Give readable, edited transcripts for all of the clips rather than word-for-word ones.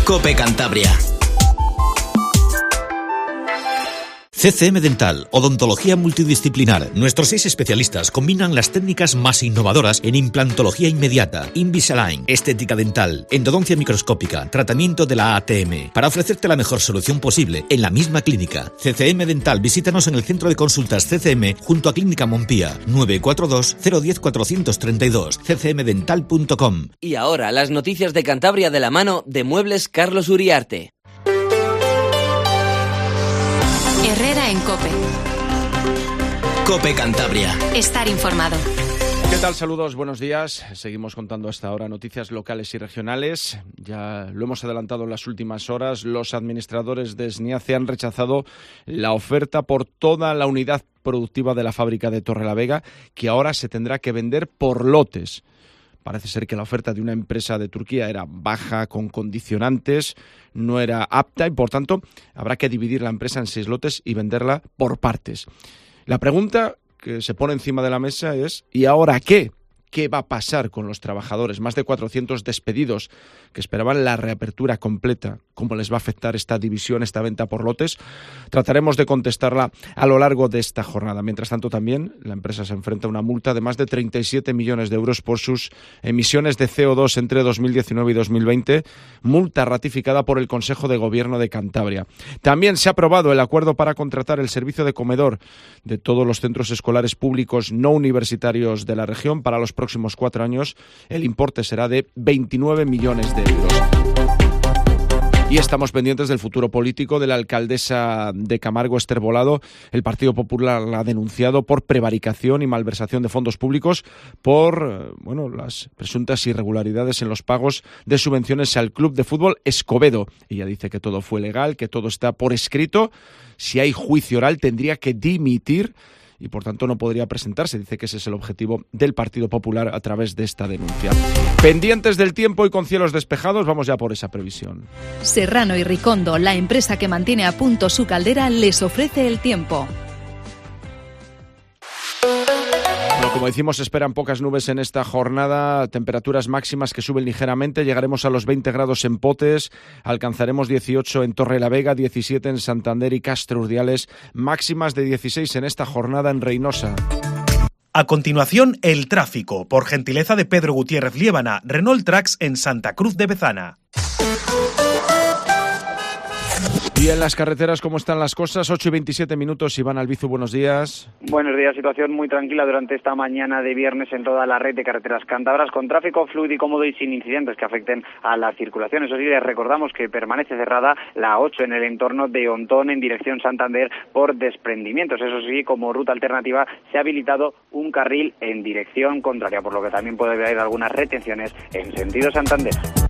COPE Cantabria. CCM Dental, odontología multidisciplinar. Nuestros 6 especialistas combinan las técnicas más innovadoras en implantología inmediata, Invisalign, estética dental, endodoncia microscópica, tratamiento de la ATM, para ofrecerte la mejor solución posible en la misma clínica. CCM Dental, visítanos en el centro de consultas CCM junto a Clínica Montpía, 942 010 432, ccmdental.com. Y ahora las noticias de Cantabria de la mano de Muebles Carlos Uriarte. Herrera en COPE. COPE Cantabria. Estar informado. ¿Qué tal? Saludos, buenos días. Seguimos contando hasta ahora noticias locales y regionales. Ya lo hemos adelantado en las últimas horas. Los administradores de SNIACE han rechazado la oferta por toda la unidad productiva de la fábrica de Torrelavega, que ahora se tendrá que vender por lotes. Parece ser que la oferta de una empresa de Turquía era baja, con condicionantes, no era apta y, por tanto, habrá que dividir la empresa en 6 lotes y venderla por partes. La pregunta que se pone encima de la mesa es ¿y ahora qué? ¿Qué va a pasar con los trabajadores? Más de 400 despedidos que esperaban la reapertura completa. ¿Cómo les va a afectar esta división, esta venta por lotes? Trataremos de contestarla a lo largo de esta jornada. Mientras tanto, también la empresa se enfrenta a una multa de más de 37 millones de euros por sus emisiones de CO2 entre 2019 y 2020, multa ratificada por el Consejo de Gobierno de Cantabria. También se ha aprobado el acuerdo para contratar el servicio de comedor de todos los centros escolares públicos no universitarios de la región para los próximos 4 años. El importe será de 29 millones de euros. Y estamos pendientes del futuro político de la alcaldesa de Camargo, Esther Bolado. El Partido Popular la ha denunciado por prevaricación y malversación de fondos públicos por las presuntas irregularidades en los pagos de subvenciones al Club de Fútbol Escobedo. Ella dice que todo fue legal, que todo está por escrito. Si hay juicio oral tendría que dimitir y por tanto no podría presentarse. Dice que ese es el objetivo del Partido Popular a través de esta denuncia. Pendientes del tiempo y con cielos despejados, vamos ya por esa previsión. Serrano y Ricondo, la empresa que mantiene a punto su caldera, les ofrece el tiempo. Como decimos, esperan pocas nubes en esta jornada, temperaturas máximas que suben ligeramente, llegaremos a los 20 grados en Potes, alcanzaremos 18 en Torrelavega, 17 en Santander y Castro Urdiales, máximas de 16 en esta jornada en Reynosa. A continuación, el tráfico, por gentileza de Pedro Gutiérrez Liébana, Renault Trax en Santa Cruz de Bezana. Y en las carreteras, ¿cómo están las cosas? 8 y 27 minutos. Iván Albizu, buenos días. Buenos días. Situación muy tranquila durante esta mañana de viernes en toda la red de carreteras cántabras, con tráfico fluido y cómodo y sin incidentes que afecten a la circulación. Eso sí, les recordamos que permanece cerrada la 8 en el entorno de Ontón en dirección Santander por desprendimientos. Eso sí, como ruta alternativa se ha habilitado un carril en dirección contraria, por lo que también puede haber algunas retenciones en sentido Santander.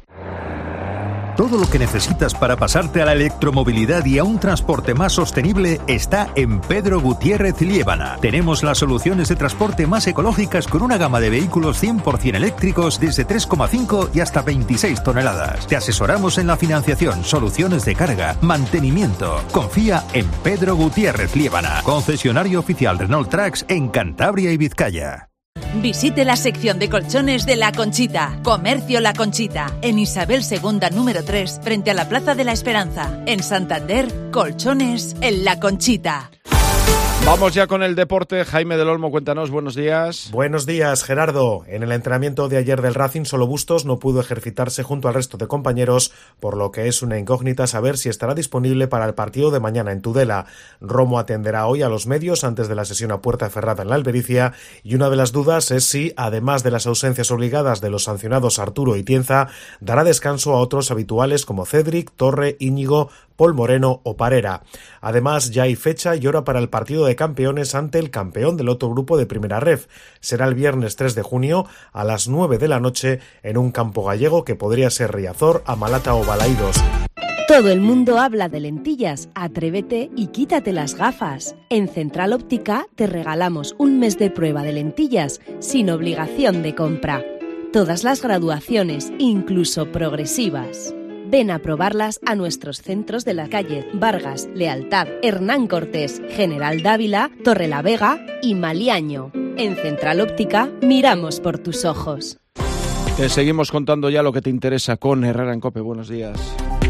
Todo lo que necesitas para pasarte a la electromovilidad y a un transporte más sostenible está en Pedro Gutiérrez Liébana. Tenemos las soluciones de transporte más ecológicas con una gama de vehículos 100% eléctricos desde 3,5 y hasta 26 toneladas. Te asesoramos en la financiación, soluciones de carga, mantenimiento. Confía en Pedro Gutiérrez Liébana, concesionario oficial Renault Trax en Cantabria y Vizcaya. Visite la sección de colchones de La Conchita. Comercio La Conchita. En Isabel II, número 3, frente a la Plaza de la Esperanza. En Santander, colchones en La Conchita. Vamos ya con el deporte. Jaime del Olmo, cuéntanos, buenos días. Buenos días, Gerardo. En el entrenamiento de ayer del Racing, solo Bustos no pudo ejercitarse junto al resto de compañeros, por lo que es una incógnita saber si estará disponible para el partido de mañana en Tudela. Romo atenderá hoy a los medios antes de la sesión a puerta cerrada en la Albericia, y una de las dudas es si, además de las ausencias obligadas de los sancionados Arturo y Tienza, dará descanso a otros habituales como Cedric, Torre, Íñigo, Paul Moreno o Parera. Además, ya hay fecha y hora para el partido de campeones ante el campeón del otro grupo de Primera Ref. Será el viernes 3 de junio a las 9 de la noche en un campo gallego que podría ser Riazor, Amalata o Balaídos. Todo el mundo habla de lentillas. Atrévete y quítate las gafas. En Central Óptica te regalamos un mes de prueba de lentillas sin obligación de compra. Todas las graduaciones, incluso progresivas. Ven a probarlas a nuestros centros de la calle Vargas, Lealtad, Hernán Cortés, General Dávila, Torrelavega y Maliaño. En Central Óptica miramos por tus ojos. Te seguimos contando ya lo que te interesa con Herrera en COPE. Buenos días.